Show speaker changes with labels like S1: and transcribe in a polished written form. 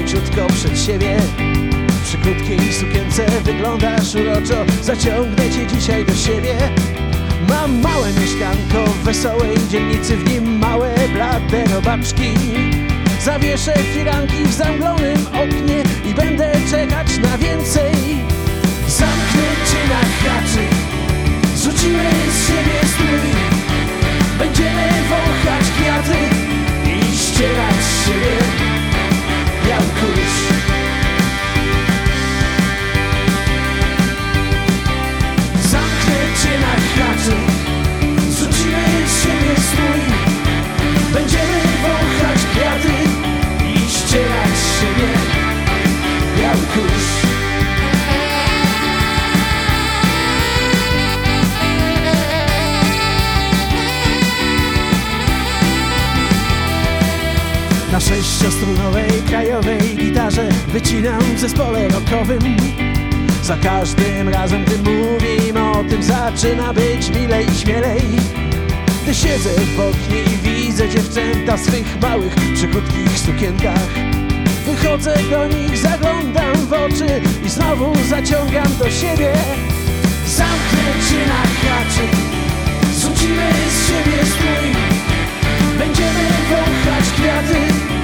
S1: leciutko przed siebie. Przy krótkiej sukience wyglądasz uroczo, zaciągnę cię dzisiaj do siebie. Mam małe mieszkanko w wesołej dzielnicy, w nim małe blade robaczki. Zawieszę firanki w zamglonym oknie i będę czekać na więcej. Zamknę cię na haczyk, zrzucimy z siebie strój. Będziemy wąchać kwiaty i ścierać z siebie biały kurz. Zamknę cię na haczyk, zrzucimy z siebie strój. Będziemy wąchać kwiaty i ścierać z siebie biały kurz. Na sześciostrunowej krajowej gitarze wycinam w zespole rockowym. Za każdym razem, gdy mówimy o tym, zaczyna być milej i śmielej. Gdy siedzę w oknie i widzę dziewczęta w swych małych, przykrótkich sukienkach, wychodzę do nich, zaglądam w oczy i znowu zaciągam do siebie. Zamknę cię na haczyk, zrzucimy z siebie strój. Będziemy wąchać kwiaty